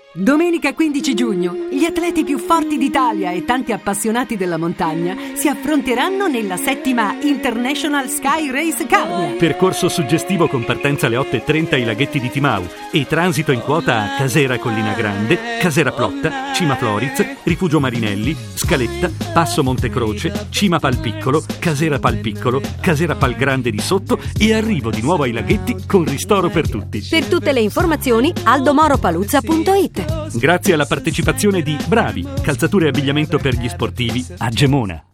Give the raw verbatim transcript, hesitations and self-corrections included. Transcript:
Domenica quindici giugno, gli atleti più forti d'Italia e tanti appassionati della montagna si affronteranno nella settima International Sky Race Carnia. Percorso suggestivo con partenza alle otto e trenta ai laghetti di Timau e transito in quota a Casera Collina Grande, Casera Plotta, Cima Floriz, Rifugio Marinelli, Scaletta, Passo Montecroce, Cima Palpiccolo, Casera Palpiccolo, Casera Palgrande di sotto e arrivo di nuovo ai laghetti con ristoro per tutti. Per tutte le informazioni aldomoropaluzza punto it. Grazie alla partecipazione di Bravi, calzature e abbigliamento per gli sportivi a Gemona.